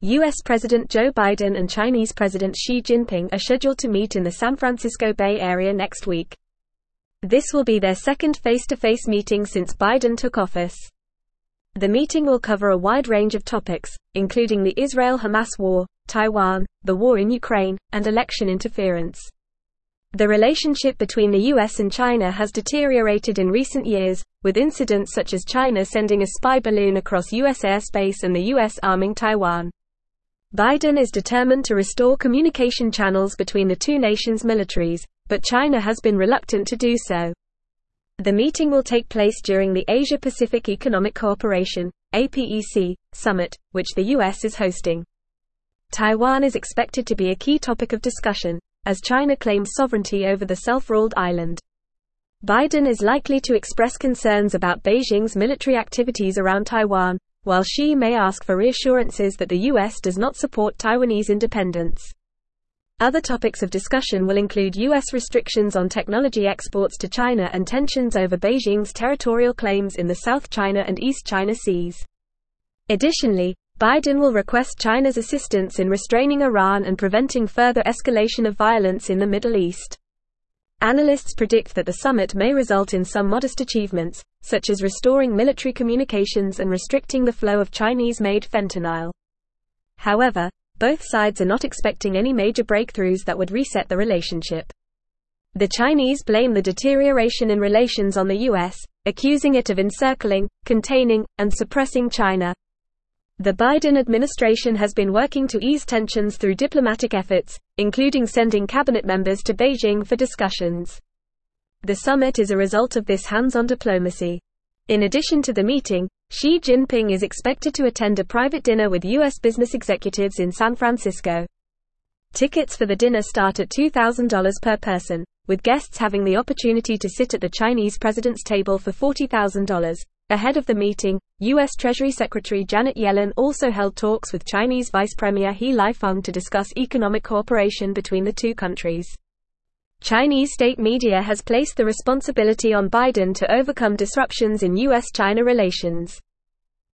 U.S. President Joe Biden and Chinese President Xi Jinping are scheduled to meet in the San Francisco Bay Area next week. This will be their second face-to-face meeting since Biden took office. The meeting will cover a wide range of topics, including the Israel-Hamas war, Taiwan, the war in Ukraine, and election interference. The relationship between the U.S. and China has deteriorated in recent years, with incidents such as China sending a spy balloon across U.S. airspace and the U.S. arming Taiwan. Biden is determined to restore communication channels between the two nations' militaries, but China has been reluctant to do so. The meeting will take place during the Asia-Pacific Economic Cooperation (APEC) summit, which the U.S. is hosting. Taiwan is expected to be a key topic of discussion, as China claims sovereignty over the self-ruled island. Biden is likely to express concerns about Beijing's military activities around Taiwan, while Xi may ask for reassurances that the U.S. does not support Taiwanese independence. Other topics of discussion will include U.S. restrictions on technology exports to China and tensions over Beijing's territorial claims in the South China and East China Seas. Additionally, Biden will request China's assistance in restraining Iran and preventing further escalation of violence in the Middle East. Analysts predict that the summit may result in some modest achievements, such as restoring military communications and restricting the flow of Chinese-made fentanyl. However, both sides are not expecting any major breakthroughs that would reset the relationship. The Chinese blame the deterioration in relations on the U.S., accusing it of encircling, containing, and suppressing China. The Biden administration has been working to ease tensions through diplomatic efforts, including sending cabinet members to Beijing for discussions. The summit is a result of this hands-on diplomacy. In addition to the meeting, Xi Jinping is expected to attend a private dinner with U.S. business executives in San Francisco. Tickets for the dinner start at $2,000 per person, with guests having the opportunity to sit at the Chinese president's table for $40,000. Ahead of the meeting, U.S. Treasury Secretary Janet Yellen also held talks with Chinese Vice Premier He Lifeng to discuss economic cooperation between the two countries. Chinese state media has placed the responsibility on Biden to overcome disruptions in U.S.-China relations.